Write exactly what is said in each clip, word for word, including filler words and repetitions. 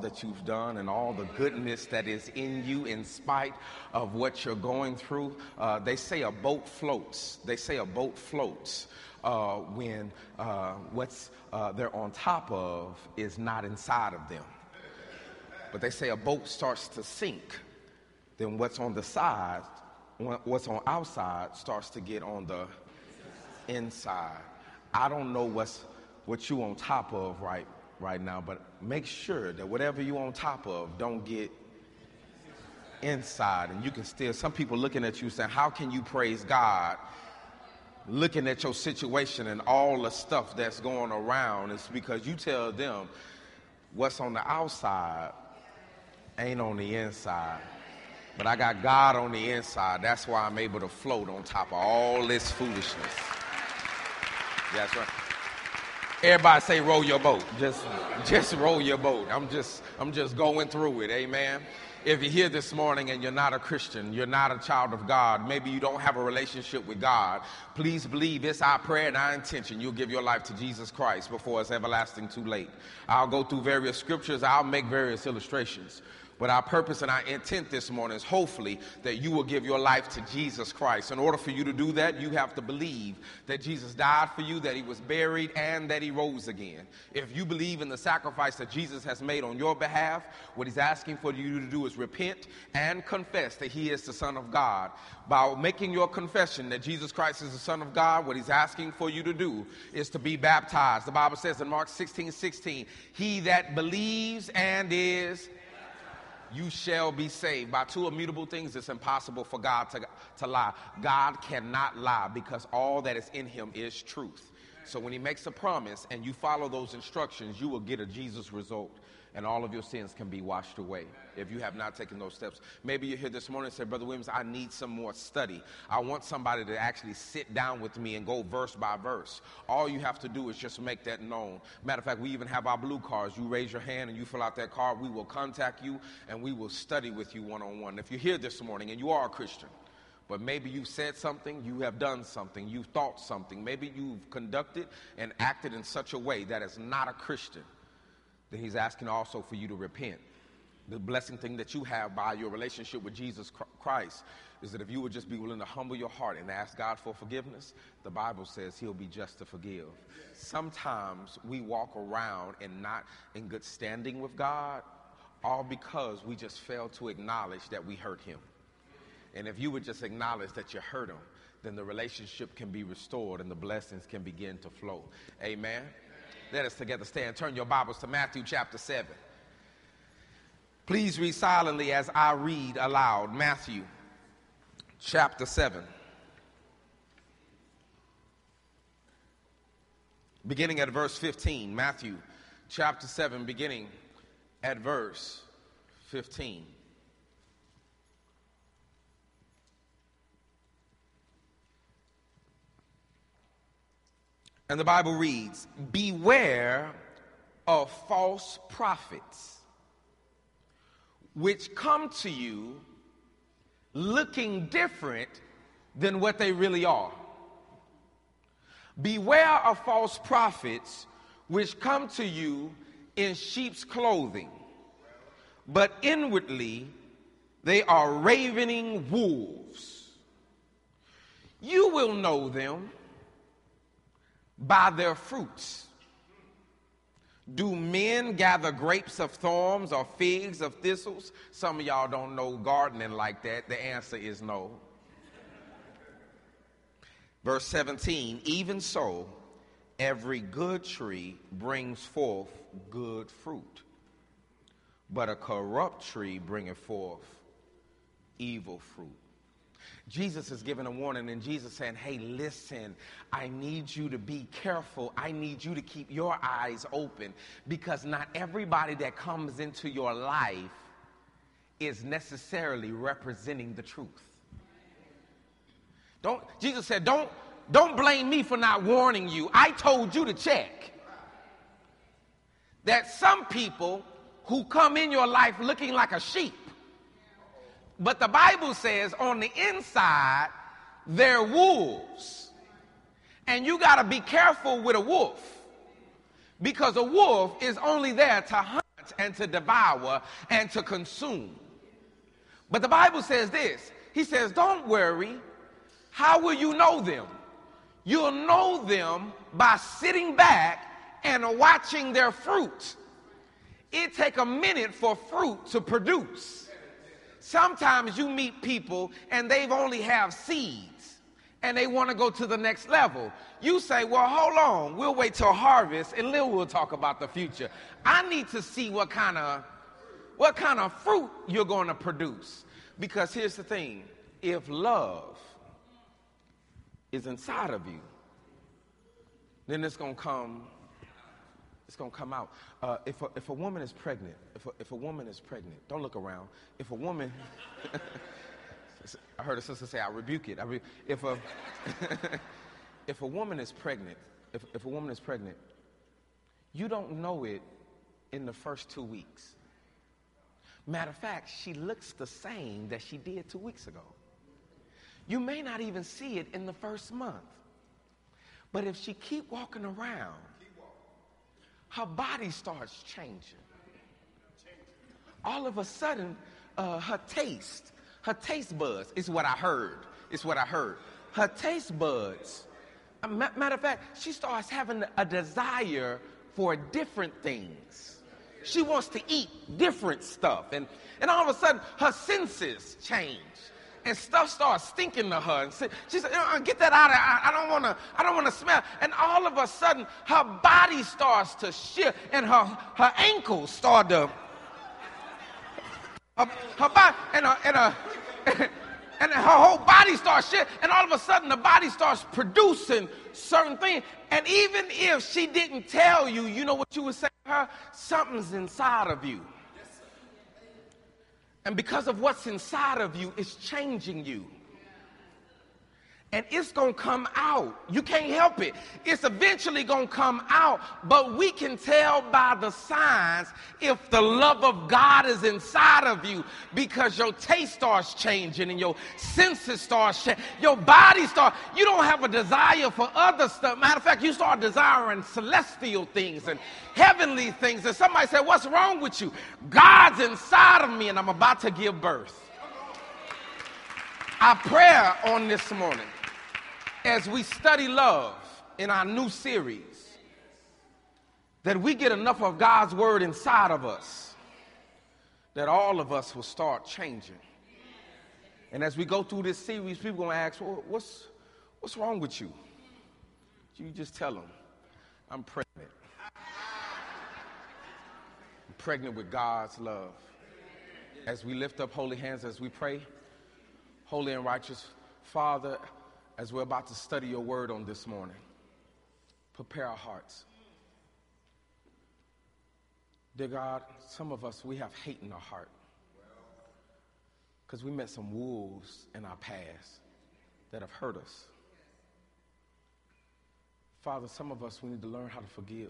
that you've done and all the goodness that is in you in spite of what you're going through. Uh, they say a boat floats. They say a boat floats uh, when uh, what's uh, they're on top of is not inside of them. But they say a boat starts to sink, then what's on the side, what's on outside starts to get on the inside. I don't know what's what you on top of right right now, but make sure that whatever you on top of don't get inside. And you can still, some people looking at you saying, how can you praise God looking at your situation and all the stuff that's going around? It's because you tell them what's on the outside ain't on the inside. But I got God on the inside. That's why I'm able to float on top of all this foolishness. That's right. Everybody say row your boat. Just just roll your boat. I'm just I'm just going through it. Amen. If you're here this morning and you're not a Christian, you're not a child of God, maybe you don't have a relationship with God, please believe it's our prayer and our intention you'll give your life to Jesus Christ before it's everlasting too late. I'll go through various scriptures. I'll make various illustrations. But our purpose and our intent this morning is hopefully that you will give your life to Jesus Christ. In order for you to do that, you have to believe that Jesus died for you, that he was buried, and that he rose again. If you believe in the sacrifice that Jesus has made on your behalf, what he's asking for you to do is repent and confess that he is the Son of God. By making your confession that Jesus Christ is the Son of God, what he's asking for you to do is to be baptized. The Bible says in Mark sixteen sixteen, he that believes and is you shall be saved. By two immutable things, it's impossible for God to, to lie. God cannot lie because all that is in him is truth. So when he makes a promise and you follow those instructions, you will get a Jesus result and all of your sins can be washed away if you have not taken those steps. Maybe you're here this morning and say, Brother Williams, I need some more study. I want somebody to actually sit down with me and go verse by verse. All you have to do is just make that known. Matter of fact, we even have our blue cards. You raise your hand and you fill out that card. We will contact you and we will study with you one-on-one. If you're here this morning and you are a Christian, but maybe you've said something, you have done something, you've thought something, maybe you've conducted and acted in such a way that is not a Christian, then he's asking also for you to repent. The blessing thing that you have by your relationship with Jesus Christ is that if you would just be willing to humble your heart and ask God for forgiveness, the Bible says he'll be just to forgive. Sometimes we walk around and not in good standing with God, all because we just fail to acknowledge that we hurt him. And if you would just acknowledge that you hurt him, then the relationship can be restored and the blessings can begin to flow. Amen. Let us together stand. Turn your Bibles to Matthew chapter seven. Please read silently as I read aloud. Matthew chapter seven. Beginning at verse fifteen. Matthew chapter seven, beginning at verse fifteen. And the Bible reads, beware of false prophets, which come to you looking different than what they really are. Beware of false prophets, which come to you in sheep's clothing, but inwardly they are ravening wolves. You will know them by their fruits. Do men gather grapes of thorns or figs of thistles? Some of y'all don't know gardening like that. The answer is no. Verse seventeen, even so, every good tree brings forth good fruit, but a corrupt tree bringeth forth evil fruit. Jesus is giving a warning, and Jesus saying, hey, listen, I need you to be careful. I need you to keep your eyes open, because not everybody that comes into your life is necessarily representing the truth. Don't, Jesus said, don't, don't blame me for not warning you. I told you to check. That some people who come in your life looking like a sheep, but the Bible says on the inside, they're wolves. And you got to be careful with a wolf, because a wolf is only there to hunt hunt and to devour and to consume. But the Bible says this. He says, don't worry. How will you know them? You'll know them by sitting back and watching their fruit. It takes a minute for fruit to produce. Sometimes you meet people and they've only have seeds and they want to go to the next level. You say, well, hold on, we'll wait till harvest and then we'll talk about the future. I need to see what kind of what kind of fruit you're going to produce. Because here's the thing, if love is inside of you, then it's going to come It's going to come out. Uh, if, a, if a woman is pregnant, if a, if a woman is pregnant, don't look around. If a woman, I heard a sister say, I rebuke it. I re, if, a, if a woman is pregnant, if, if a woman is pregnant, you don't know it in the first two weeks. Matter of fact, she looks the same that she did two weeks ago. You may not even see it in the first month. But if she keep walking around, her body starts changing. All of a sudden, uh, her taste, her taste buds, is what I heard. It's what I heard. Her taste buds, uh, matter of fact, she starts having a desire for different things. She wants to eat different stuff. And, and all of a sudden, her senses change. And stuff starts stinking to her. And she said, get that out of here. I don't want to, I don't want to smell. And all of a sudden, her body starts to shift and her, her ankles start to, her, her body, and her, and her, and her whole body starts shifting. And all of a sudden, the body starts producing certain things. And even if she didn't tell you, you know what you would say to her? Something's inside of you. And because of what's inside of you, it's changing you. And it's going to come out. You can't help it. It's eventually going to come out. But we can tell by the signs if the love of God is inside of you, because your taste starts changing and your senses start changing. Your body starts, you don't have a desire for other stuff. Matter of fact, you start desiring celestial things and heavenly things. And somebody said, what's wrong with you? God's inside of me and I'm about to give birth. Our prayer on this morning, as we study love in our new series, that we get enough of God's word inside of us that all of us will start changing. And as we go through this series, people are going to ask, well, what's, what's wrong with you? You just tell them, I'm pregnant. I'm pregnant with God's love. As we lift up holy hands, as we pray, holy and righteous Father, as we're about to study your word on this morning, prepare our hearts. Dear God, some of us, we have hate in our heart because we met some wolves in our past that have hurt us. Father, some of us, we need to learn how to forgive.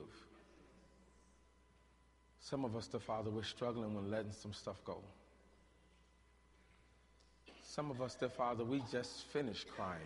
Some of us, dear Father, we're struggling with letting some stuff go. Some of us, dear Father, we just finished crying.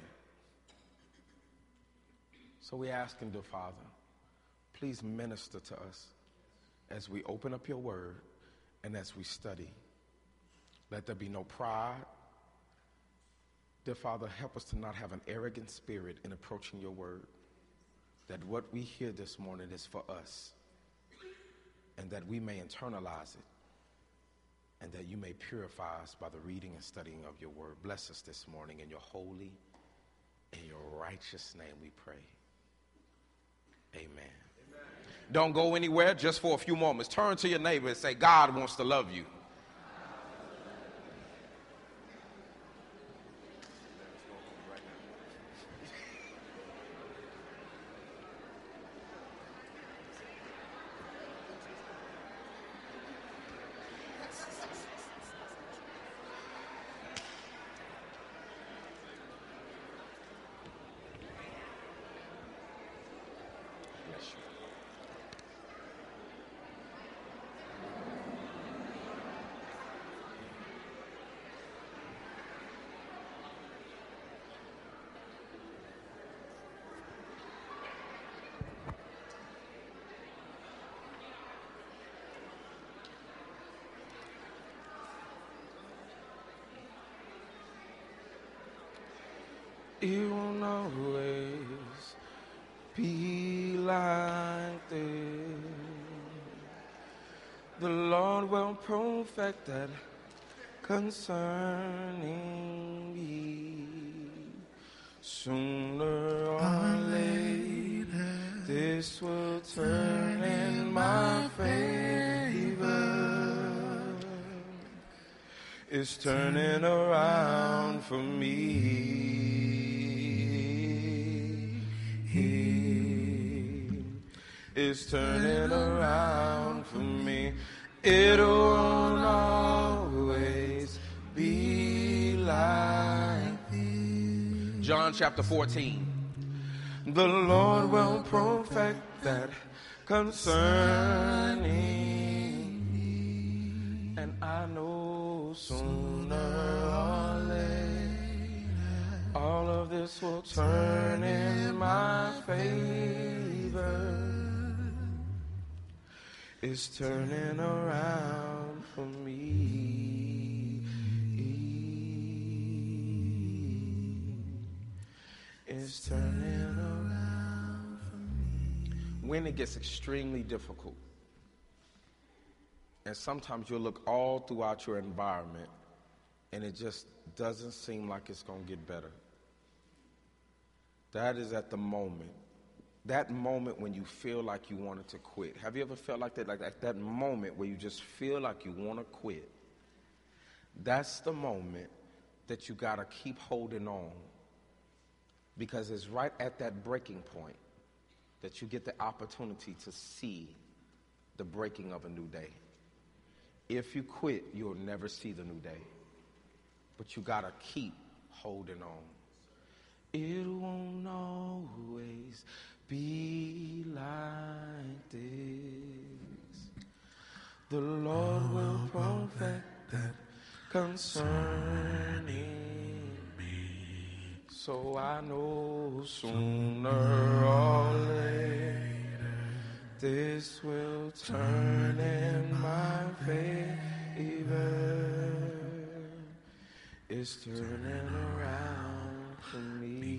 So we ask him, dear Father, please minister to us as we open up your word and as we study. Let there be no pride. Dear Father, help us to not have an arrogant spirit in approaching your word. That what we hear this morning is for us, and that we may internalize it, and that you may purify us by the reading and studying of your word. Bless us this morning in your holy and your righteous name we pray. Amen. Amen. Don't go anywhere just for a few moments. Turn to your neighbor and say, God wants to love you. It won't always be like this. The Lord will perfect that concerning me. Sooner or later, this will turn in my favor. It's turning around for me. It's turning around for me. It won't always be like this. John chapter fourteen. The Lord will perfect that concerning me. And I know sooner or later, all of this will turn in my favor. It's turning around for me. It's turning around for me. When it gets extremely difficult, and sometimes you'll look all throughout your environment and it just doesn't seem like it's going to get better. That is at the moment. That moment when you feel like you wanted to quit. Have you ever felt like that? Like at that moment where you just feel like you want to quit. That's the moment that you got to keep holding on. Because it's right at that breaking point that you get the opportunity to see the breaking of a new day. If you quit, you'll never see the new day. But you got to keep holding on. It won't always be like this. The Lord will perfect that concerning me. So I know sooner or later this will turn in my favor. It's turning around for me.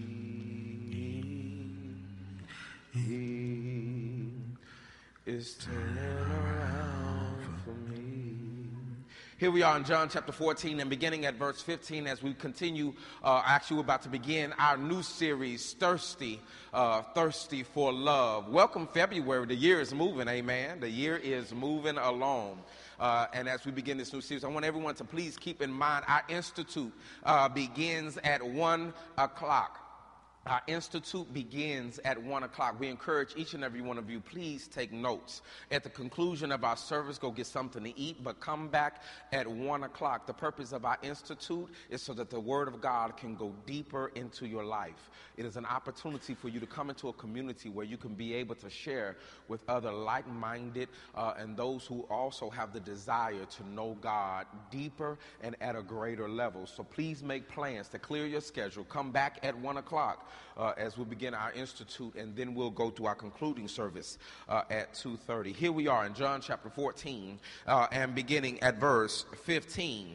It's turning around for me. Here we are in John chapter fourteen and beginning at verse fifteen as we continue, uh, actually we're about to begin our new series, Thirsty, uh, Thirsty for Love. Welcome February. The year is moving, amen. The year is moving along. Uh, and as we begin this new series, I want everyone to please keep in mind our institute uh, begins at one o'clock. Our institute begins at one o'clock. We encourage each and every one of you, please take notes. At the conclusion of our service, go get something to eat, but come back at one o'clock. The purpose of our institute is so that the Word of God can go deeper into your life. It is an opportunity for you to come into a community where you can be able to share with other like-minded uh, and those who also have the desire to know God deeper and at a greater level. So please make plans to clear your schedule. Come back at one o'clock. Uh, as we begin our institute, and then we'll go to our concluding service uh, at two thirty. Here we are in John chapter fourteen, uh, and beginning at verse fifteen.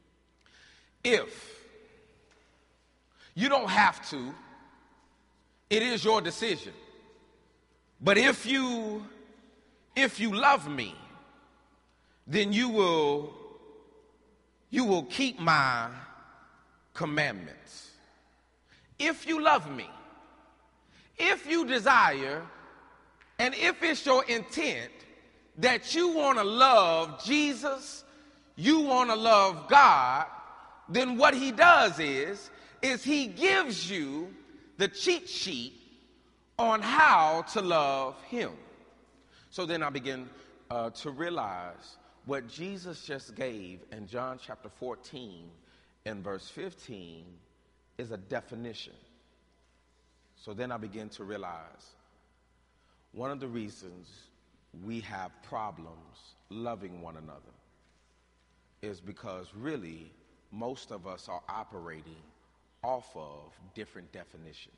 If you don't have to, it is your decision. But if you, if you love me, then you will, you will keep my commandments. If you love me, if you desire, and if it's your intent that you want to love Jesus, you want to love God, then what he does is, is he gives you the cheat sheet on how to love him. So then I begin uh, to realize what Jesus just gave in John chapter fourteen and verse fifteen is a definition. So then I begin to realize one of the reasons we have problems loving one another is because really most of us are operating off of different definitions.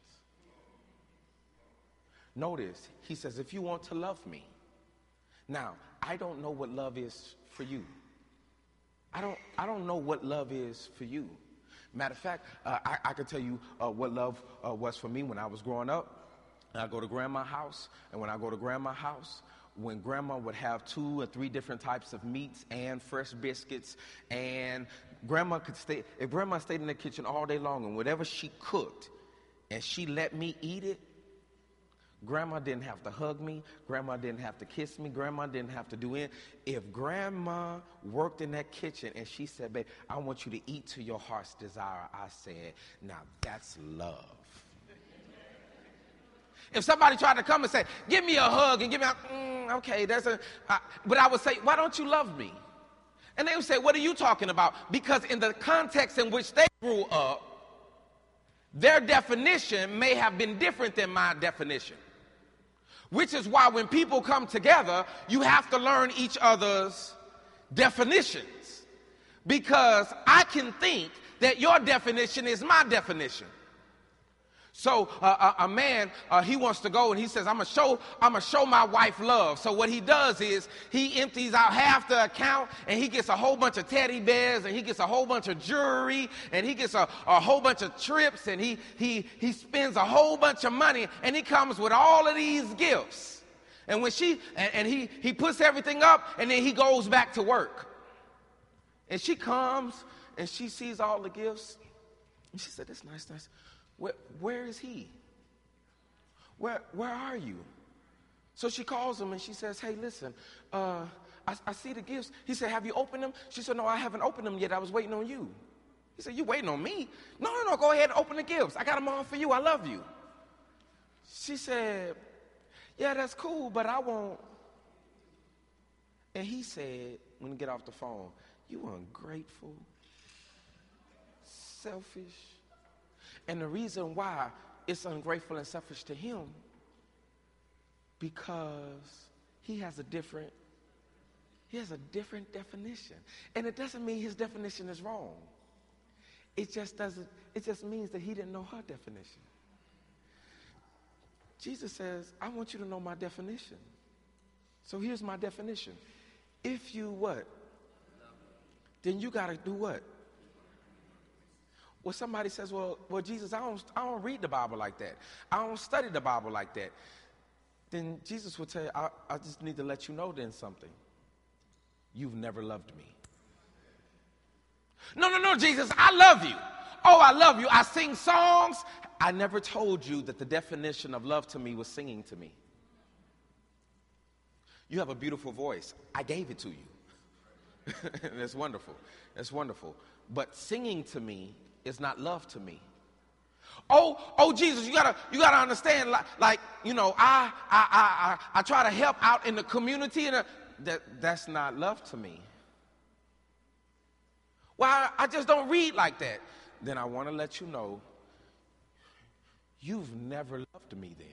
Notice, he says, if you want to love me. Now, I don't know what love is for you. I don't, I don't know what love is for you. Matter of fact, uh, I, I can tell you uh, what love uh, was for me when I was growing up. I go to grandma's house, and when I go to grandma's house, when grandma would have two or three different types of meats and fresh biscuits, and grandma could stay, if grandma stayed in the kitchen all day long and whatever she cooked, and she let me eat it, grandma didn't have to hug me, grandma didn't have to kiss me, grandma didn't have to do it. If grandma worked in that kitchen and she said, babe, I want you to eat to your heart's desire, I said, now that's love. If somebody tried to come and say, give me a hug and give me a, mm, okay, that's a, uh, but I would say, why don't you love me? And they would say, what are you talking about? Because in the context in which they grew up, their definition may have been different than my definition. Which is why when people come together, you have to learn each other's definitions. Because I can think that your definition is my definition. So uh, a, a man, uh, he wants to go and he says, I'm gonna show, I'm gonna show my wife love. So what he does is he empties out half the account and he gets a whole bunch of teddy bears and he gets a whole bunch of jewelry and he gets a, a whole bunch of trips and he he he spends a whole bunch of money and he comes with all of these gifts. And when she and, and he he puts everything up and then he goes back to work. And she comes and she sees all the gifts and she said, that's nice, nice. Where, where is he? Where, where are you? So she calls him and she says, hey, listen, uh, I, I see the gifts. He said, have you opened them? She said, no, I haven't opened them yet. I was waiting on you. He said, you waiting on me? No, no, no, go ahead and open the gifts. I got them all for you. I love you. She said, yeah, that's cool, but I won't. And he said, when he get off the phone, you ungrateful, selfish. And the reason why it's ungrateful and selfish to him, because he has a different, he has a different definition. And it doesn't mean his definition is wrong. It just doesn't, it just means that he didn't know her definition. Jesus says, I want you to know my definition. So here's my definition. If you what? Then you got to do what? Well, somebody says, well, well, Jesus, I don't, I don't read the Bible like that. I don't study the Bible like that. Then Jesus would tell you, I, I just need to let you know then something. You've never loved me. No, no, no, Jesus, I love you. Oh, I love you. I sing songs. I never told you that the definition of love to me was singing to me. You have a beautiful voice. I gave it to you. That's wonderful. That's wonderful. But singing to me is not love to me. Oh, oh, Jesus, you gotta, you gotta understand. Like, like you know, I, I, I, I, I try to help out in the community, and uh, that, that's not love to me. Well, I, I just don't read like that. Then I want to let you know, you've never loved me. Then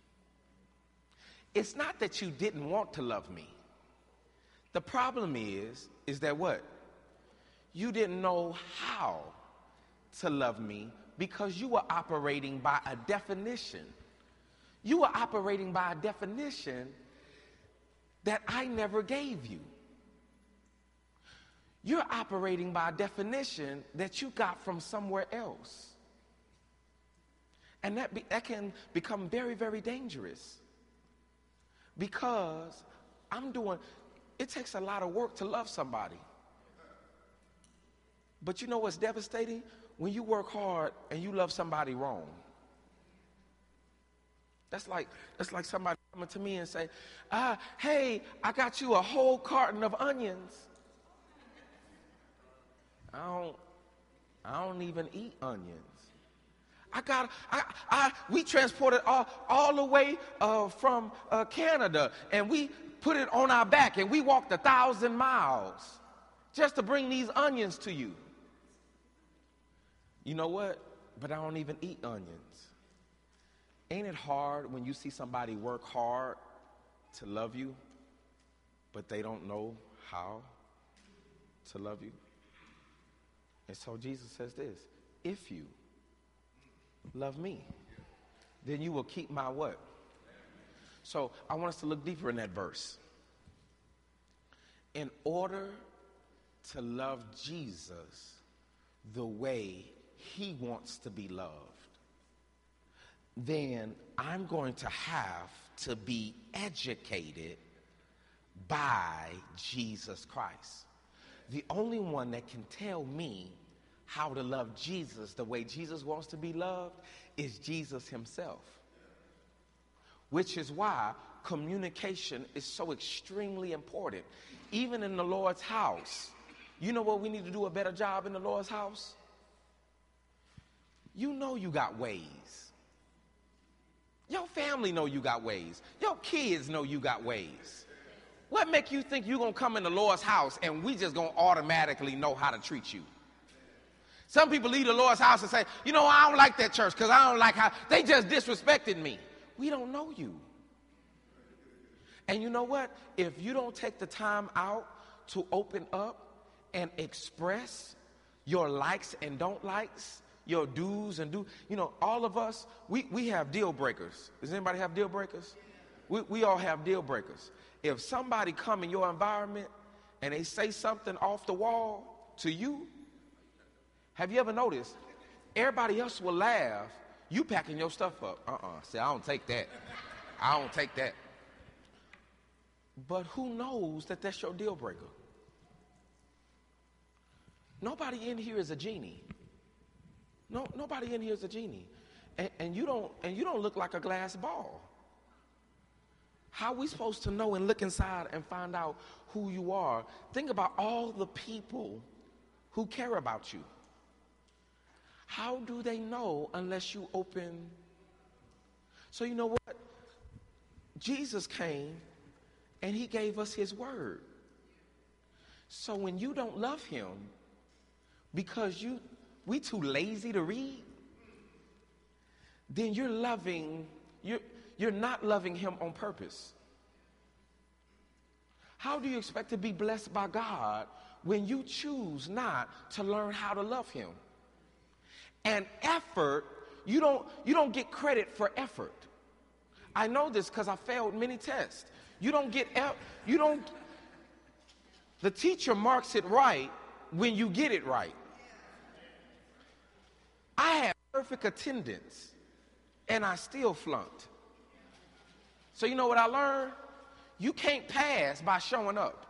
it's not that you didn't want to love me. The problem is, is that what? You didn't know how to love me because you were operating by a definition. You were operating by a definition that I never gave you. You're operating by a definition that you got from somewhere else. And that, be, that can become very, very dangerous because I'm doing, it takes a lot of work to love somebody. But you know what's devastating? When you work hard and you love somebody wrong. That's like, that's like somebody coming to me and say, ah, hey, I got you a whole carton of onions. I don't, I don't even eat onions. I got, I, I, we transported all, all the way uh, from uh, Canada, and we put it on our back, and we walked a thousand miles just to bring these onions to you. You know what? But I don't even eat onions. Ain't it hard when you see somebody work hard to love you, but they don't know how to love you? And so Jesus says this, if you love me, then you will keep my what? So I want us to look deeper in that verse. In order to love Jesus the way he wants to be loved, then I'm going to have to be educated by Jesus Christ. The only one that can tell me how to love Jesus the way Jesus wants to be loved is Jesus himself. Which is why communication is so extremely important. Even in the Lord's house, you know what we need to do a better job in the Lord's house? You know you got ways. Your family know you got ways. Your kids know you got ways. What make you think you're going to come in the Lord's house and we just going to automatically know how to treat you? Some people leave the Lord's house and say, you know, I don't like that church because I don't like how they just disrespected me. We don't know you. And you know what? If you don't take the time out to open up and express your likes and don't likes, your do's and do, you know, all of us, we, we have deal breakers. Does anybody have deal breakers? We, we all have deal breakers. If somebody come in your environment and they say something off the wall to you, have you ever noticed everybody else will laugh, you packing your stuff up? Uh-uh. Say, I don't take that. I don't take that. But who knows that that's your deal breaker? Nobody in here is a genie. No, nobody in here is a genie. And, and you don't and you don't look like a glass ball. How are we supposed to know and look inside and find out who you are? Think about all the people who care about you. How do they know unless you open? So you know what? Jesus came and he gave us his word. So when you don't love him because you we too lazy to read, then you're loving, you're, you're not loving him on purpose. How do you expect to be blessed by God when you choose not to learn how to love him? And effort, you don't, you don't get credit for effort. I know this because I failed many tests. You don't get, you don't, the teacher marks it right when you get it right. I had perfect attendance, and I still flunked. So you know what I learned? You can't pass by showing up.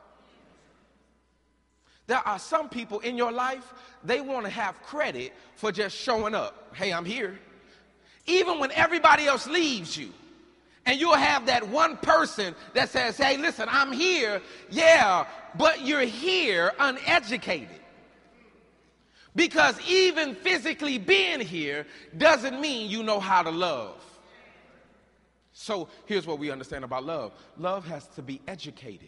There are some people in your life, they want to have credit for just showing up. Hey, I'm here. Even when everybody else leaves you. And you'll have that one person that says, hey, listen, I'm here. Yeah, but you're here uneducated. Because even physically being here doesn't mean you know how to love. So here's what we understand about love. Love has to be educated.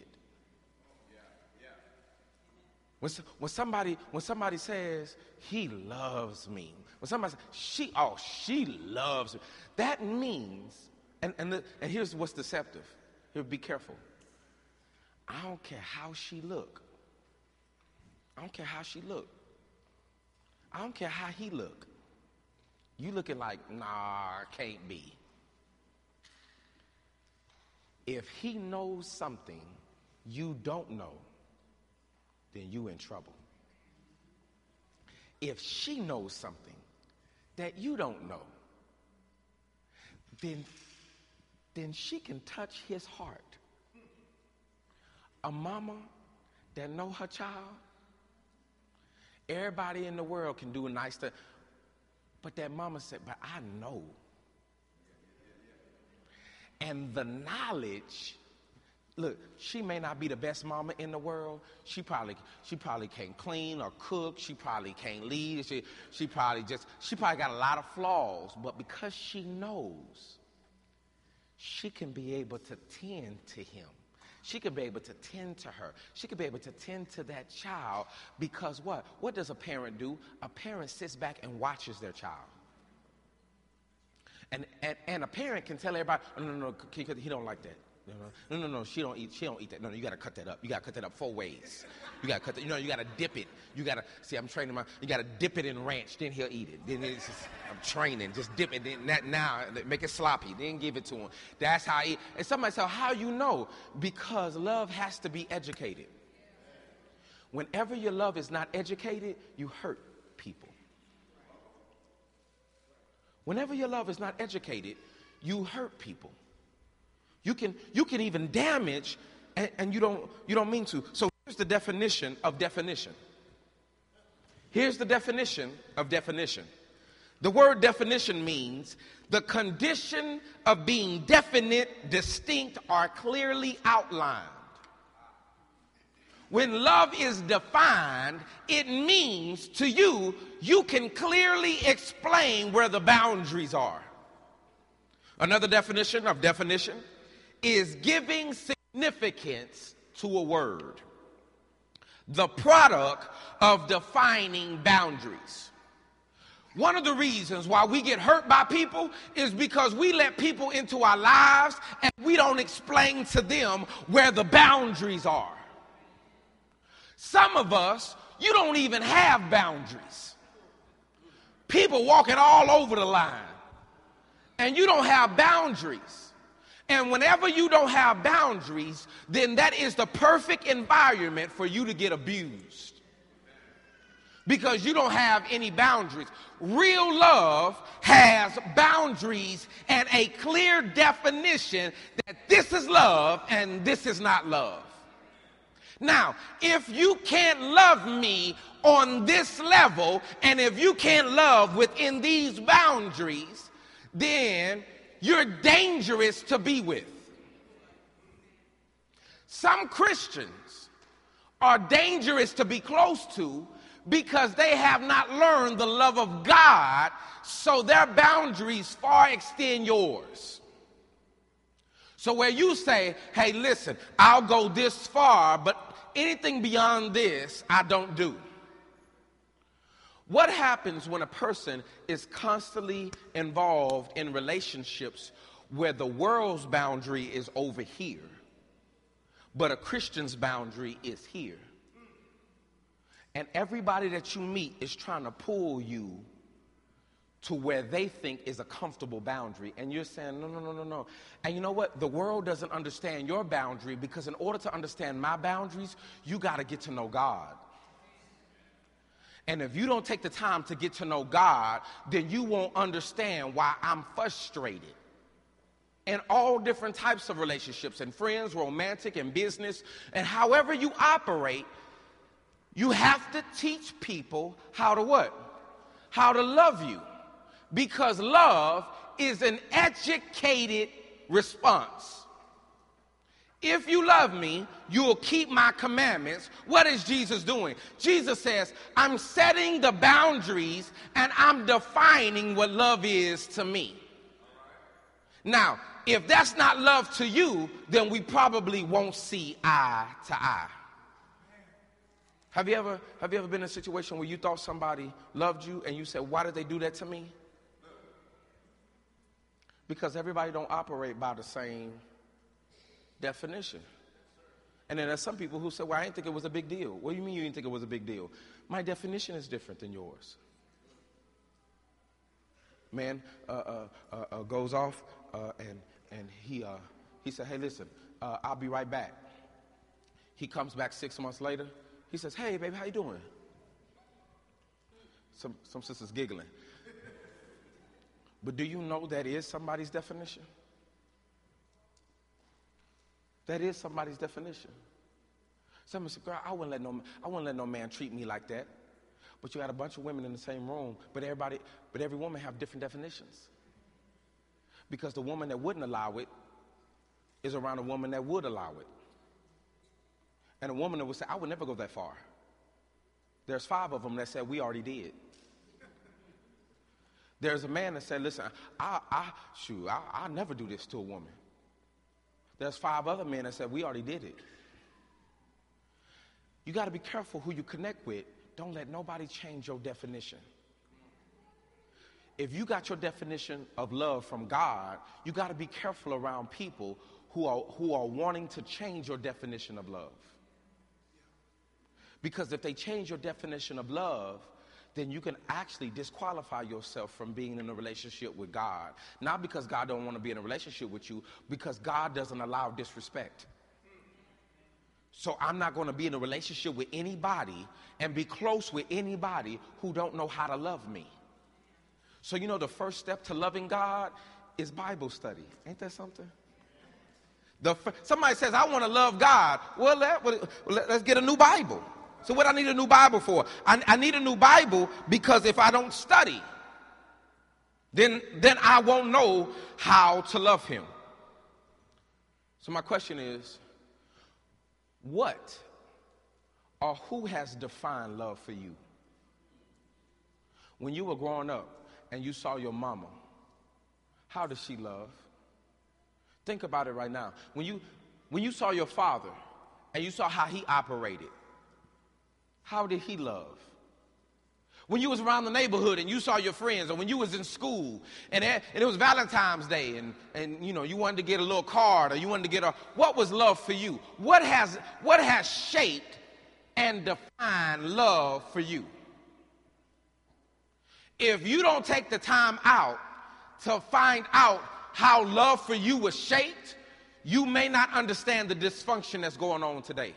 When, when somebody when somebody says, he loves me. When somebody says, she, oh, she loves me. That means, and, and, the, and here's what's deceptive. Here, be careful. I don't care how she look. I don't care how she look. I don't care how he look. You looking like, nah, can't be. If he knows something you don't know, then you in trouble. If she knows something that you don't know, then, then she can touch his heart. A mama that know her child, everybody in the world can do a nice thing. But that mama said, but I know. And the knowledge, look, she may not be the best mama in the world. She probably she probably can't clean or cook. She probably can't lead. She, she probably just, she probably got a lot of flaws. But because she knows, she can be able to tend to him. She could be able to tend to her. She could be able to tend to that child because what? What does a parent do? A parent sits back and watches their child. And and, and a parent can tell everybody, oh, no, no, no, he don't like that. No, no, no, no, she don't eat, she don't eat that. No, no, you got to cut that up. You got to cut that up four ways. You got to cut that, you know, you got to dip it. You got to, see, I'm training my, you got to dip it in ranch, then he'll eat it. Then it's just, I'm training, just dip it, then that, now, make it sloppy, then give it to him. That's how he, and somebody said, how you know? Because love has to be educated. Whenever your love is not educated, you hurt people. Whenever your love is not educated, you hurt people. You can, you can even damage, and, and you don't, you don't mean to. So here's the definition of definition. Here's the definition of definition. The word definition means the condition of being definite, distinct, or clearly outlined. When love is defined, it means to you, you can clearly explain where the boundaries are. Another definition of definition is giving significance to a word. The product of defining boundaries. One of the reasons why we get hurt by people is because we let people into our lives and we don't explain to them where the boundaries are. Some of us, you don't even have boundaries. People walking all over the line, and you don't have boundaries. And whenever you don't have boundaries, then that is the perfect environment for you to get abused. Because you don't have any boundaries. Real love has boundaries and a clear definition that this is love and this is not love. Now, if you can't love me on this level, and if you can't love within these boundaries, then you're dangerous to be with. Some Christians are dangerous to be close to because they have not learned the love of God, so their boundaries far extend yours. So where you say, hey, listen, I'll go this far, but anything beyond this, I don't do. What happens when a person is constantly involved in relationships where the world's boundary is over here, but a Christian's boundary is here? And everybody that you meet is trying to pull you to where they think is a comfortable boundary. And you're saying, no, no, no, no, no. And you know what? The world doesn't understand your boundary, because in order to understand my boundaries, you got to get to know God. And if you don't take the time to get to know God, then you won't understand why I'm frustrated. In all different types of relationships, and friends, romantic, and business, and however you operate, you have to teach people how to what? How to love you. Because love is an educated response. If you love me, you will keep my commandments. What is Jesus doing? Jesus says, I'm setting the boundaries and I'm defining what love is to me. Now, if that's not love to you, then we probably won't see eye to eye. Have you ever, have you ever been in a situation where you thought somebody loved you and you said, why did they do that to me? Because everybody don't operate by the same definition. And then there's some people who say, well, I didn't think it was a big deal. What do you mean you didn't think it was a big deal? My definition is different than yours. Man uh, uh, uh, uh, goes off uh, and, and he, uh, he said, hey, listen, uh, I'll be right back. He comes back six months later. He says, hey, baby, how you doing? Some, some sisters giggling. But do you know that is somebody's definition? That is somebody's definition. Somebody said, girl, I wouldn't let no, I wouldn't let no man treat me like that. But you got a bunch of women in the same room, but everybody, but every woman have different definitions. Because the woman that wouldn't allow it is around a woman that would allow it. And a woman that would say, I would never go that far. There's five of them that said, we already did. There's a man that said, listen, I, I, shoot, I, I'll never do this to a woman. There's five other men that said, we already did it. You got to be careful who you connect with. Don't let nobody change your definition. If you got your definition of love from God, you got to be careful around people who are, who are wanting to change your definition of love. Because if they change your definition of love, then you can actually disqualify yourself from being in a relationship with God. Not because God don't want to be in a relationship with you, because God doesn't allow disrespect. So I'm not going to be in a relationship with anybody and be close with anybody who don't know how to love me. So you know the first step to loving God is Bible study. Ain't that something? The, somebody says, I want to love God. Well, let, well, let's get a new Bible. So what I need a new Bible for? I, I need a new Bible because if I don't study, then, then I won't know how to love him. So my question is, what or who has defined love for you? When you were growing up and you saw your mama, how did she love? Think about it right now. When you, when you saw your father and you saw how he operated, how did he love? When you was around the neighborhood and you saw your friends, or when you was in school and it, and it was Valentine's Day and, and you know you wanted to get a little card or you wanted to get a, what was love for you? What has, what has shaped and defined love for you? If you don't take the time out to find out how love for you was shaped, you may not understand the dysfunction that's going on today.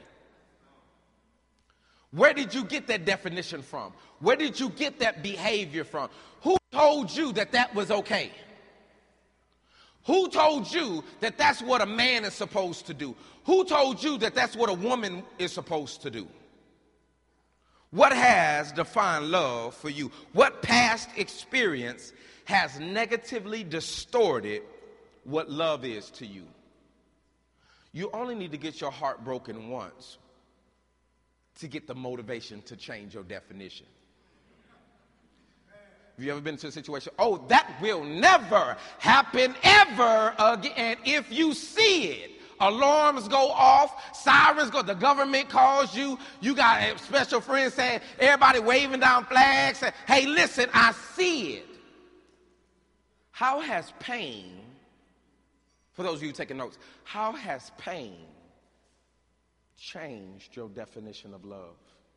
Where did you get that definition from? Where did you get that behavior from? Who told you that that was okay? Who told you that that's what a man is supposed to do? Who told you that that's what a woman is supposed to do? What has defined love for you? What past experience has negatively distorted what love is to you? You only need to get your heart broken once to get the motivation to change your definition. Have you ever been to a situation, oh, that will never happen ever again? And if you see it, alarms go off, sirens go, the government calls you, you got a special friend saying, everybody waving down flags, saying, hey, listen, I see it. How has pain, for those of you taking notes, how has pain changed your definition of love?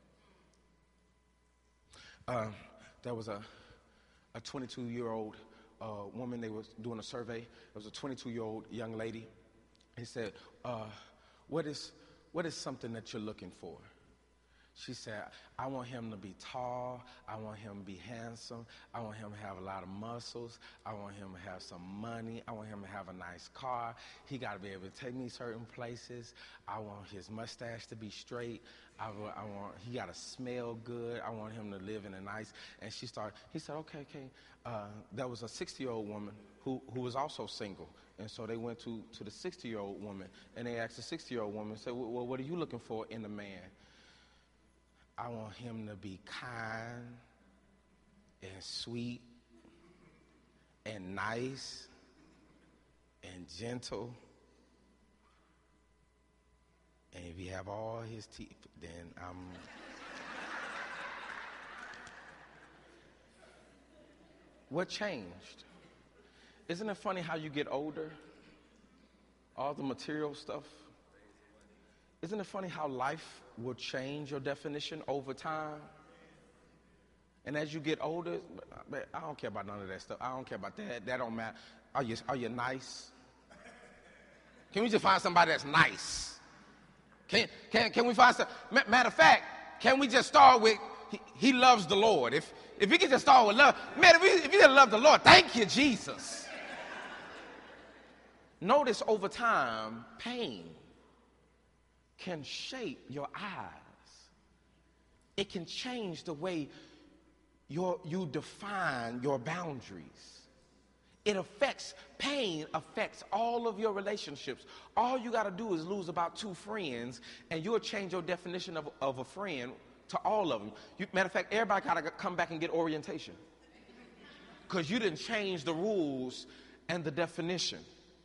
Uh, there was a a twenty-two-year-old uh, woman. They was doing a survey. It was a twenty-two-year-old young lady. He said, uh, what is what is something that you're looking for? She said, I want him to be tall. I want him to be handsome. I want him to have a lot of muscles. I want him to have some money. I want him to have a nice car. He got to be able to take me certain places. I want his mustache to be straight. I want, I want he got to smell good. I want him to live in a nice. And she started, he said, okay, okay. Uh, there was a sixty-year-old woman who, who was also single. And so they went to, to the sixty-year-old woman, and they asked the sixty-year-old woman, said, well, what are you looking for in a man? I want him to be kind and sweet and nice and gentle. And if he have all his teeth, then I'm... What changed? Isn't it funny how you get older? All the material stuff. Isn't it funny how life will change your definition over time? And as you get older, I don't care about none of that stuff. I don't care about that. That don't matter. Are you, are you nice? Can we just find somebody that's nice? Can, can, can we find some? Matter of fact, can we just start with, he, he loves the Lord. If, if we can just start with love, man, if, we, if you just love the Lord, thank you, Jesus. Notice over time, pain can shape your eyes. It can change the way your, you define your boundaries. It affects, pain affects all of your relationships. All you got to do is lose about two friends, and you'll change your definition of, of a friend to all of them. You, matter of fact, everybody got to come back and get orientation, because you didn't change the rules and the definition.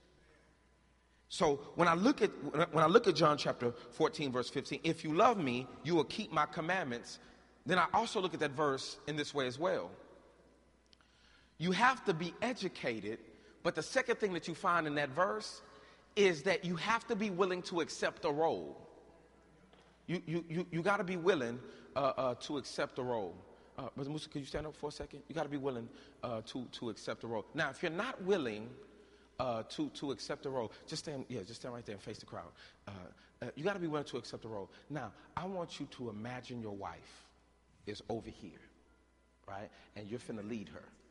So when I look at when I look at John chapter fourteen, verse fifteen, if you love me, you will keep my commandments. Then I also look at that verse in this way as well. You have to be educated, but the second thing that you find in that verse is that you have to be willing to accept a role. You you you, you got to be willing uh, uh, to accept a role. Uh, Brother Musa, could you stand up for a second? You got to be willing uh, to to accept a role. Now, if you're not willing Uh, to, to accept the role. Just stand, yeah, just stand right there and face the crowd. Uh, uh, you got to be willing to accept the role. Now, I want you to imagine your wife is over here, right? And you're finna lead her.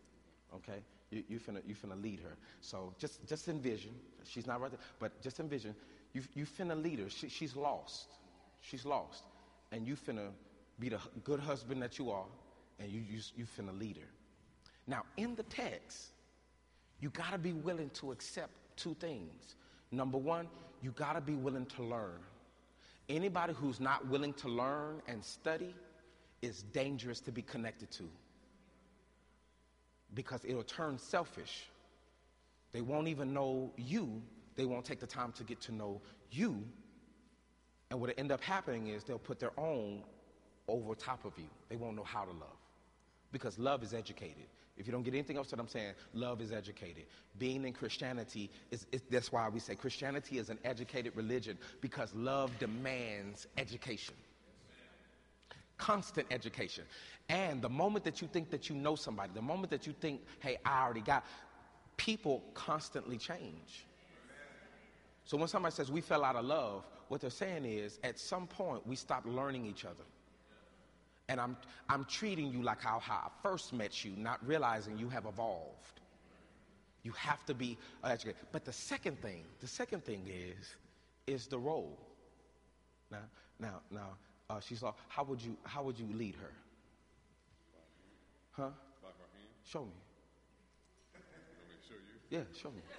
Okay? You, you, finna, you finna lead her. So just, just envision. She's not right there, but just envision. You, you finna lead her. She, she's lost. She's lost. And you finna be the good husband that you are, and you, you, you finna lead her. Now, in the text, you got to be willing to accept two things. Number one, you got to be willing to learn. Anybody who's not willing to learn and study is dangerous to be connected to, because it'll turn selfish. They won't even know you. They won't take the time to get to know you. And what'll end up happening is they'll put their own over top of you. They won't know how to love, because love is educated. If you don't get anything else that I'm saying, love is educated. Being in Christianity, is, is that's why we say Christianity is an educated religion, because love demands education. Constant education. And the moment that you think that you know somebody, the moment that you think, hey, I already got, people constantly change. So when somebody says we fell out of love, what they're saying is at some point we stopped learning each other. And I'm, I'm treating you like how, how I first met you, not realizing you have evolved. You have to be educated. But the second thing, the second thing is, is the role. Now, now, now, uh, she's like, how would you, how would you lead her? Huh? Show me. Want me to show you? Yeah, show me.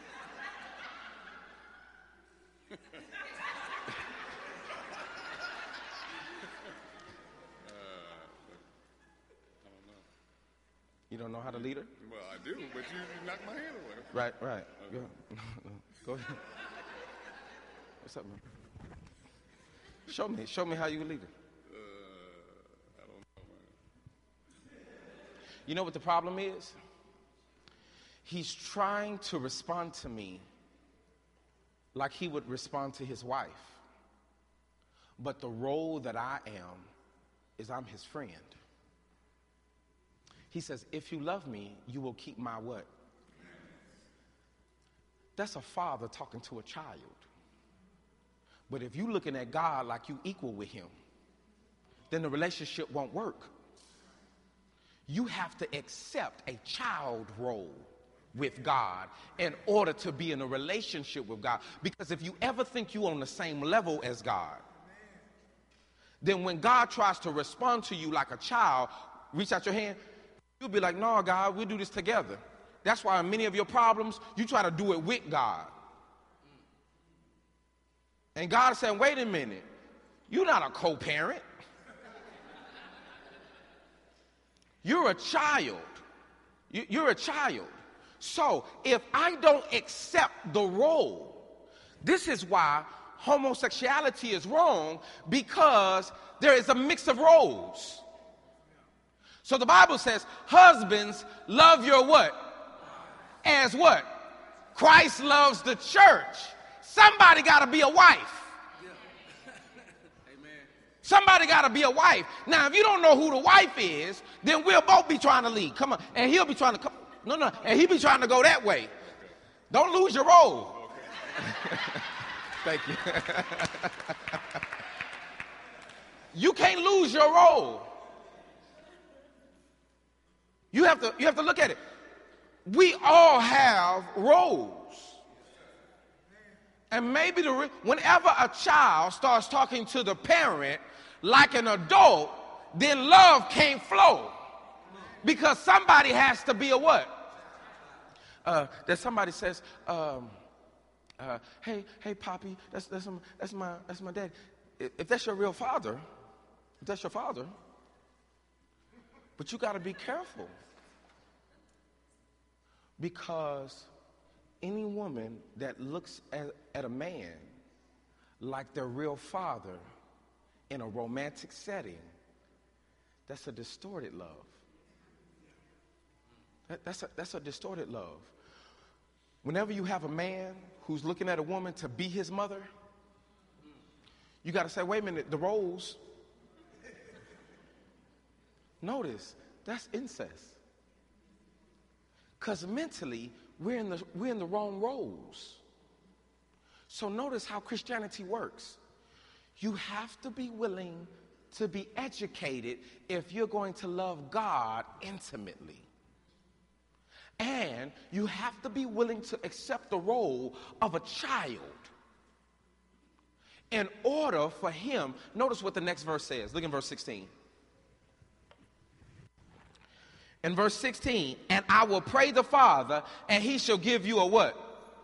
You don't know how to lead her? Well, I do, but you, you knocked my hand away. Right, right. Okay. Go ahead. What's up, man? Show me. Show me how you lead her. Uh, I don't know, man. You know what the problem is? He's trying to respond to me like he would respond to his wife. But the role that I am is I'm his friend. He says, if you love me, you will keep my what? That's a father talking to a child. But if you're looking at God like you equal with him, then the relationship won't work. You have to accept a child role with God in order to be in a relationship with God. Because if you ever think you're on the same level as God, then when God tries to respond to you like a child, reach out your hand, you'll be like, no, God, we'll do this together. That's why in many of your problems, you try to do it with God. And God is saying, wait a minute, you're not a co-parent. You're a child. You're a child. So if I don't accept the role, this is why homosexuality is wrong, because there is a mix of roles. So the Bible says, husbands, love your what? As what? Christ loves the church. Somebody got to be a wife. Amen. Somebody got to be a wife. Now, if you don't know who the wife is, then we'll both be trying to lead. Come on. And he'll be trying to come. No, no. And he'll be trying to go that way. Don't lose your role. Okay. Thank you. You can't lose your role. You have to, you have to look at it. We all have roles. And maybe the, whenever a child starts talking to the parent like an adult, then love can't flow. Because somebody has to be a what? Uh, that somebody says, um, uh, hey, hey, Poppy, that's, that's, that's, my, that's my dad. If that's your real father, if that's your father, but you got to be careful, because any woman that looks at, at a man like their real father in a romantic setting, that's a distorted love. That, that's, a, that's a distorted love. Whenever you have a man who's looking at a woman to be his mother, you got to say, wait a minute, the roles. Notice, that's incest. Because mentally, we're in, the, we're in the wrong roles. So notice how Christianity works. You have to be willing to be educated if you're going to love God intimately. And you have to be willing to accept the role of a child in order for him. Notice what the next verse says. Look in verse sixteen. In verse sixteen, and I will pray the Father, and he shall give you a what?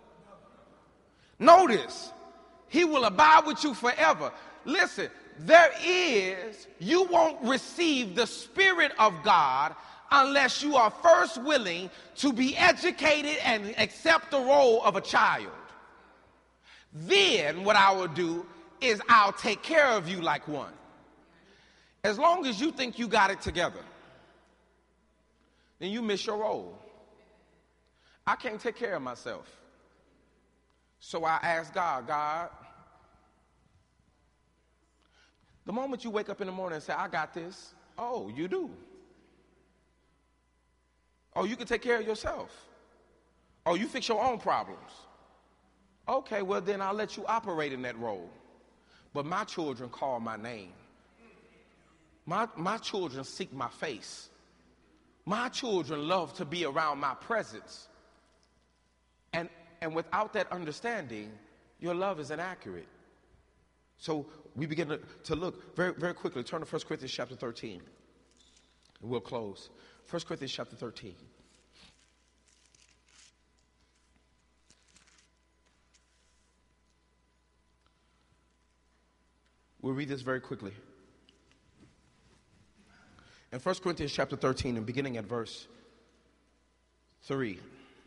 Notice, he will abide with you forever. Listen, there is, you won't receive the Spirit of God unless you are first willing to be educated and accept the role of a child. Then what I will do is I'll take care of you like one. As long as you think you got it together, then you miss your role. I can't take care of myself. So I ask God, God, the moment you wake up in the morning and say, I got this, oh, you do. Oh, you can take care of yourself. Oh, you fix your own problems. Okay, well then I'll let you operate in that role. But my children call my name. My, my children seek my face. My children love to be around my presence. And, and without that understanding, your love is inaccurate. So we begin to, to look very, very quickly. Turn to First Corinthians chapter thirteen. And we'll close. First Corinthians chapter thirteen. We'll read this very quickly. In First Corinthians chapter thirteen, and beginning at verse three.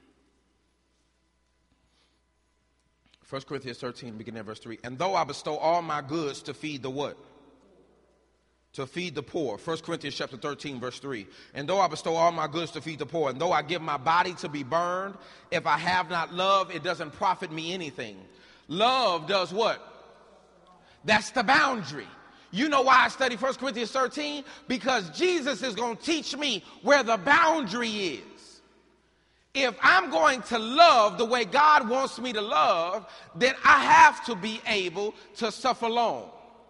First Corinthians thirteen, beginning at verse three. And though I bestow all my goods to feed the what? To feed the poor. First Corinthians chapter thirteen, verse three. And though I bestow all my goods to feed the poor, and though I give my body to be burned, if I have not love, it doesn't profit me anything. Love does what? That's the boundary. You know why I study First Corinthians thirteen? Because Jesus is going to teach me where the boundary is. If I'm going to love the way God wants me to love, then I have to be able to suffer long.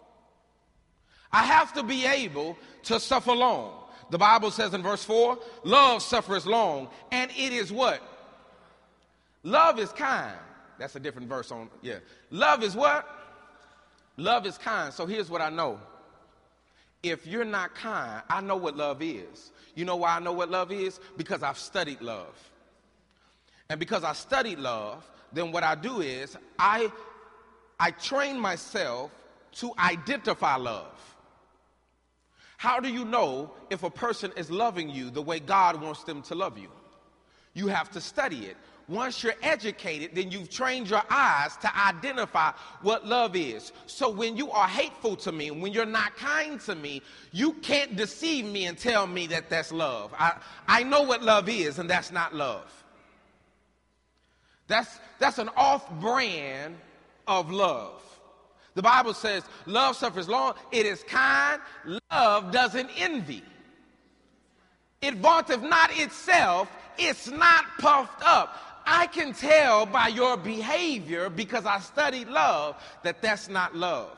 I have to be able to suffer long. The Bible says in verse four, love suffers long, and it is what? Love is kind. That's a different verse on, yeah. Love is what? Love is kind. So here's what I know. If you're not kind, I know what love is. You know why I know what love is? Because I've studied love. And because I studied love, then what I do is I, I train myself to identify love. How do you know if a person is loving you the way God wants them to love you? You have to study it. Once you're educated, then you've trained your eyes to identify what love is. So when you are hateful to me, when you're not kind to me, you can't deceive me and tell me that that's love. I, I know what love is, and that's not love. That's, that's an off-brand of love. The Bible says love suffers long, it is kind, love doesn't envy. It vaunteth not itself, it's not puffed up. I can tell by your behavior, because I studied love, that that's not love.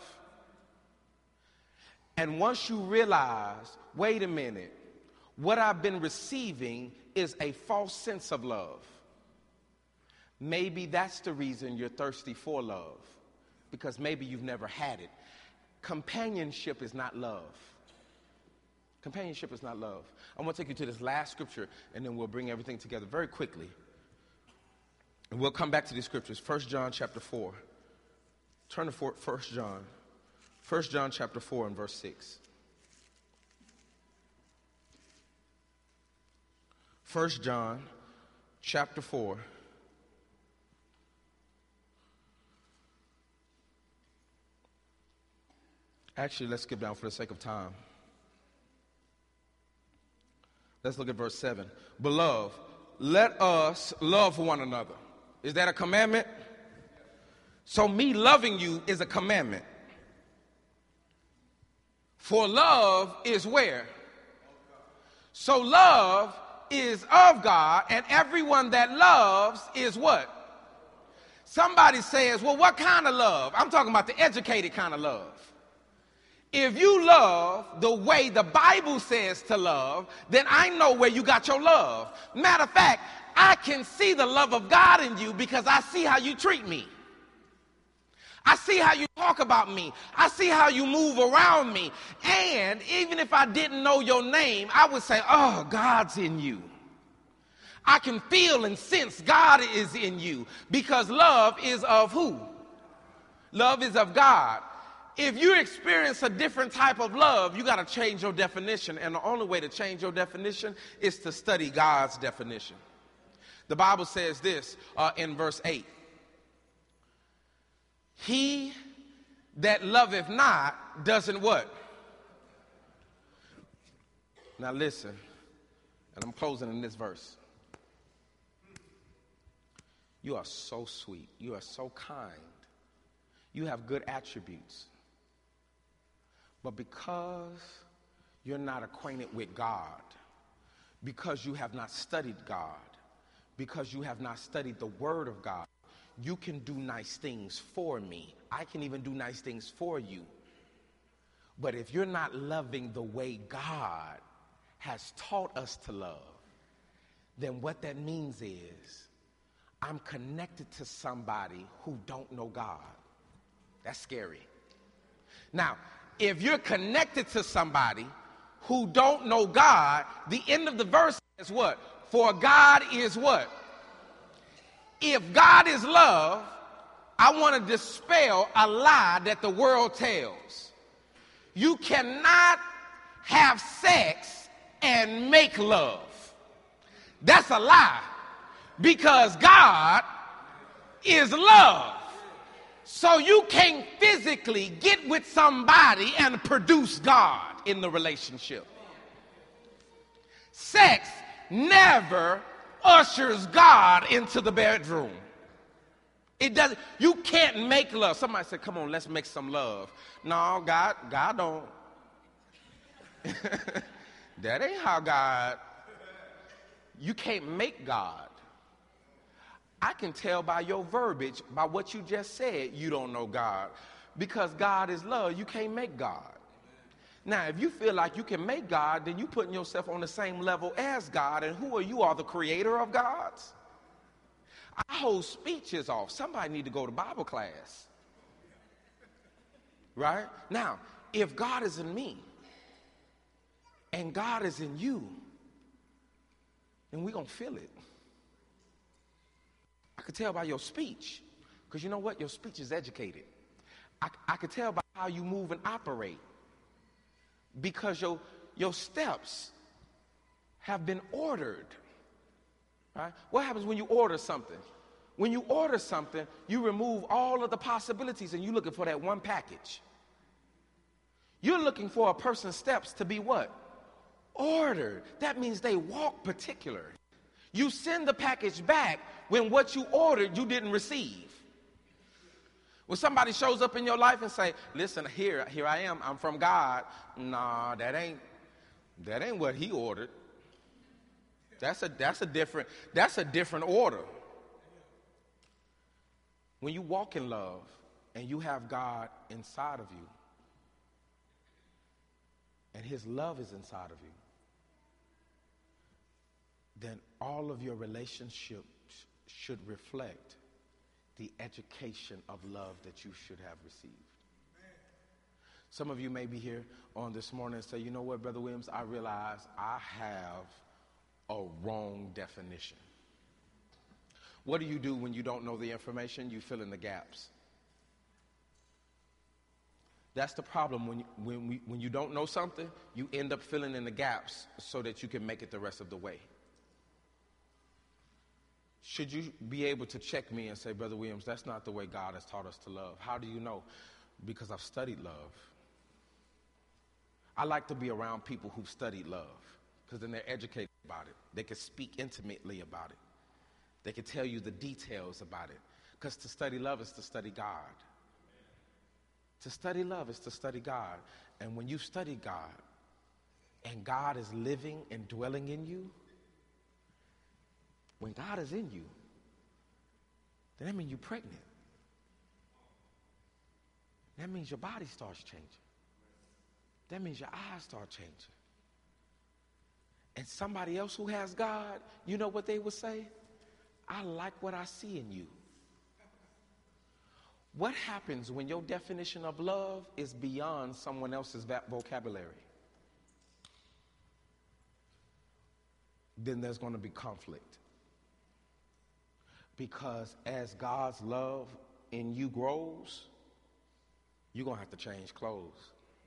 And once you realize, wait a minute, what I've been receiving is a false sense of love. Maybe that's the reason you're thirsty for love, because maybe you've never had it. Companionship is not love. Companionship is not love. I'm going to take you to this last scripture, and then we'll bring everything together very quickly. And we'll come back to these scriptures. First John chapter four. Turn to First John. First John chapter four and verse six. First John chapter four. Actually, let's skip down for the sake of time. Let's look at verse seven. Beloved, let us love one another. Is that a commandment? So me loving you is a commandment. For love is where? So love is of God, and everyone that loves is what? Somebody says, well, what kind of love? I'm talking about the educated kind of love. If you love the way the Bible says to love, then I know where you got your love. Matter of fact, I can see the love of God in you because I see how you treat me. I see how you talk about me. I see how you move around me. And even if I didn't know your name, I would say, oh, God's in you. I can feel and sense God is in you because love is of who? Love is of God. If you experience a different type of love, you got to change your definition. And the only way to change your definition is to study God's definition. The Bible says this uh, in verse eight. He that loveth not doesn't what? Now listen, and I'm closing in this verse. You are so sweet. You are so kind. You have good attributes. But because you're not acquainted with God, because you have not studied God, because you have not studied the Word of God, you can do nice things for me. I can even do nice things for you. But if you're not loving the way God has taught us to love, then what that means is I'm connected to somebody who don't know God. That's scary. Now, if you're connected to somebody who don't know God, the end of the verse is what? For God is what? If God is love, I want to dispel a lie that the world tells. You cannot have sex and make love. That's a lie. Because God is love. So you can't physically get with somebody and produce God in the relationship. Sex never ushers God into the bedroom. It doesn't. You can't make love. Somebody said, come on, let's make some love. No, God, God don't. That ain't how God. You can't make God. I can tell by your verbiage, by what you just said, you don't know God. Because God is love, you can't make God. Now, if you feel like you can make God, then you're putting yourself on the same level as God. And who are you? Are the creator of gods? Our whole speech is off. Somebody need to go to Bible class. Right? Now, if God is in me and God is in you, then we're going to feel it. I could tell by your speech, because you know what? Your speech is educated. I, I could tell by how you move and operate, because your, your steps have been ordered. Right? What happens when you order something? When you order something, you remove all of the possibilities and you're looking for that one package. You're looking for a person's steps to be what? Ordered. That means they walk particular. You send the package back when what you ordered you didn't receive. When somebody shows up in your life and say, listen, here, here I am, I'm from God. Nah, that ain't, that ain't what he ordered. That's a, that's a different, that's a different order. When you walk in love and you have God inside of you, and his love is inside of you, then all of your relationships should reflect the education of love that you should have received. Some of you may be here on this morning and say, you know what, Brother Williams, I realize I have a wrong definition. What do you do when you don't know the information? You fill in the gaps. That's the problem. When you, when, we, when you don't know something, you end up filling in the gaps so that you can make it the rest of the way. Should you be able to check me and say, Brother Williams, that's not the way God has taught us to love? How do you know? Because I've studied love. I like to be around people who've studied love, because then they're educated about it. They can speak intimately about it. They can tell you the details about it. Because to study love is to study God. To study love is to study God. And when you study God, and God is living and dwelling in you, when God is in you, then that means you're pregnant. That means your body starts changing. That means your eyes start changing. And somebody else who has God, you know what they would say? I like what I see in you. What happens when your definition of love is beyond someone else's vocabulary? Then there's going to be conflict. Because as God's love in you grows, you're going to have to change clothes.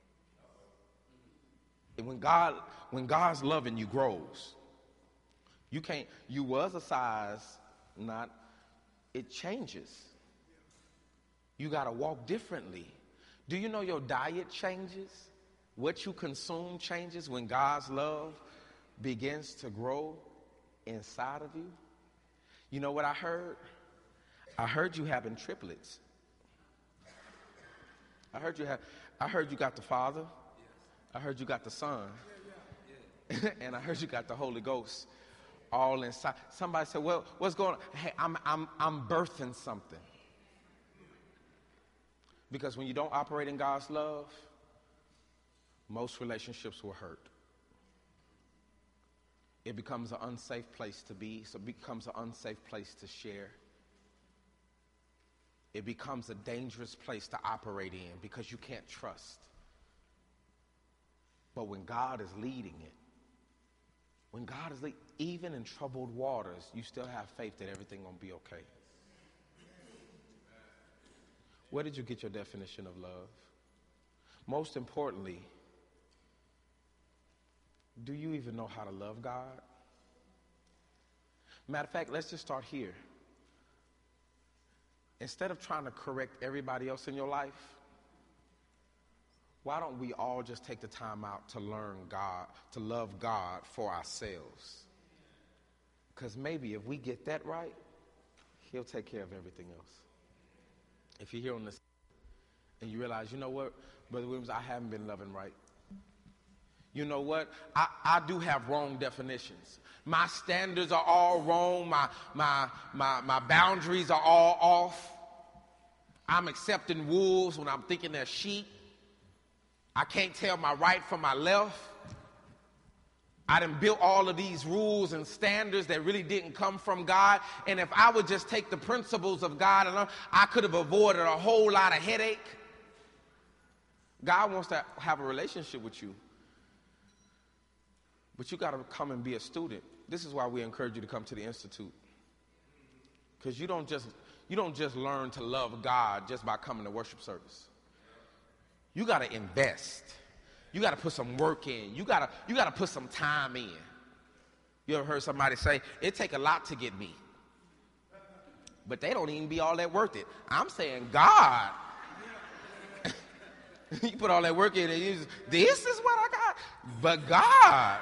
And when God, when God's love in you grows, you can't, you was a size, not, it changes. You got to walk differently. Do you know your diet changes? What you consume changes when God's love begins to grow inside of you? You know what I heard? I heard you having triplets. I heard you have, I heard you got the Father. I heard you got the Son. And I heard you got the Holy Ghost all inside. Somebody said, well, what's going on? Hey, I'm, I'm, I'm birthing something. Because when you don't operate in God's love, most relationships will hurt. It becomes an unsafe place to be. So it becomes an unsafe place to share. It becomes a dangerous place to operate in because you can't trust. But when God is leading it, when God is leading, even in troubled waters, you still have faith that everything gonna be okay. Where did you get your definition of love? Most importantly, do you even know how to love God? Matter of fact, let's just start here. Instead of trying to correct everybody else in your life, why don't we all just take the time out to learn God, to love God for ourselves? Because maybe if we get that right, he'll take care of everything else. If you're here on this and you realize, you know what, Brother Williams, I haven't been loving right. You know what? I, I do have wrong definitions. My standards are all wrong. My, my, my, my boundaries are all off. I'm accepting wolves when I'm thinking they're sheep. I can't tell my right from my left. I done built all of these rules and standards that really didn't come from God. And if I would just take the principles of God, and I could have avoided a whole lot of headache. God wants to have a relationship with you. But you got to come and be a student. This is why we encourage you to come to the Institute. Because you don't just you don't just learn to love God just by coming to worship service. You got to invest. You got to put some work in. You got to you got to put some time in. You ever heard somebody say, it take a lot to get me. But they don't even be all that worth it. I'm saying God. You put all that work in and you just, this is what I got. But God.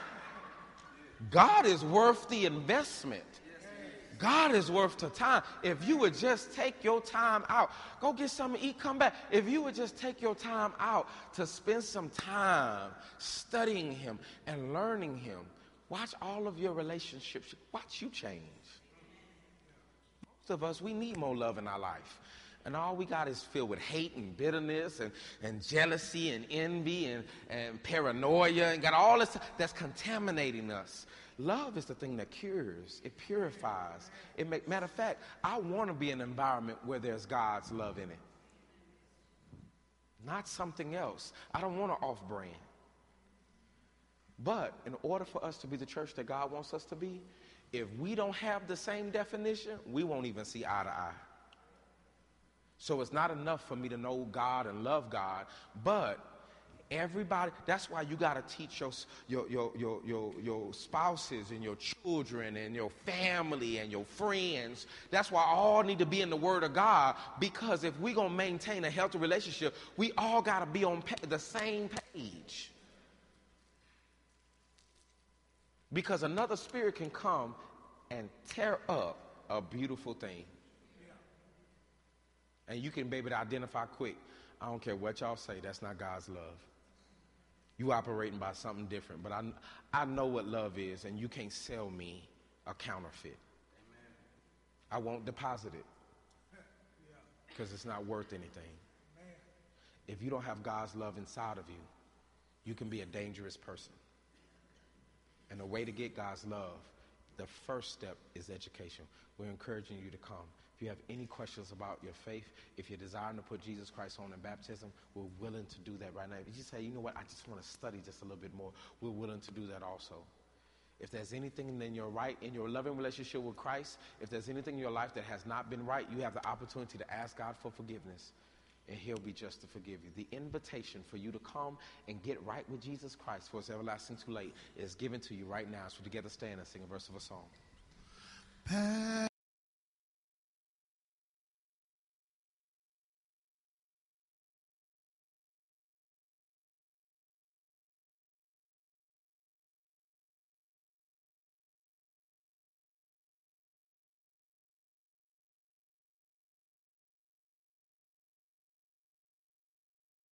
God is worth the investment. God is worth the time. If you would just take your time out, go get something to eat, come back. If you would just take your time out to spend some time studying him and learning him, watch all of your relationships, watch you change. Most of us, we need more love in our life. And all we got is filled with hate and bitterness and, and jealousy and envy and, and paranoia and got all this that's contaminating us. Love is the thing that cures. It purifies. It make, matter of fact, I want to be in an environment where there's God's love in it. Not something else. I don't want to off-brand. But in order for us to be the church that God wants us to be, if we don't have the same definition, we won't even see eye to eye. So it's not enough for me to know God and love God, but everybody, that's why you got to teach your, your, your, your, your, your spouses and your children and your family and your friends. That's why all need to be in the Word of God, because if we're going to maintain a healthy relationship, we all got to be on pa- the same page. Because another spirit can come and tear up a beautiful thing. And you can be able to identify quick. I don't care what y'all say, that's not God's love. You operating by something different. But I, I know what love is, and you can't sell me a counterfeit. Amen. I won't deposit it because it's not worth anything. Amen. If you don't have God's love inside of you, you can be a dangerous person. And the way to get God's love The first step is education. We're encouraging you to come. If you have any questions about your faith, if you're desiring to put Jesus Christ on in baptism, we're willing to do that right now. If you say, you know what, I just want to study just a little bit more, we're willing to do that also. If there's anything in your right, in your loving relationship with Christ, if there's anything in your life that has not been right, you have the opportunity to ask God for forgiveness, and he'll be just to forgive you. The invitation for you to come and get right with Jesus Christ, for it's everlasting too late, is given to you right now. So together stand and sing a verse of a song.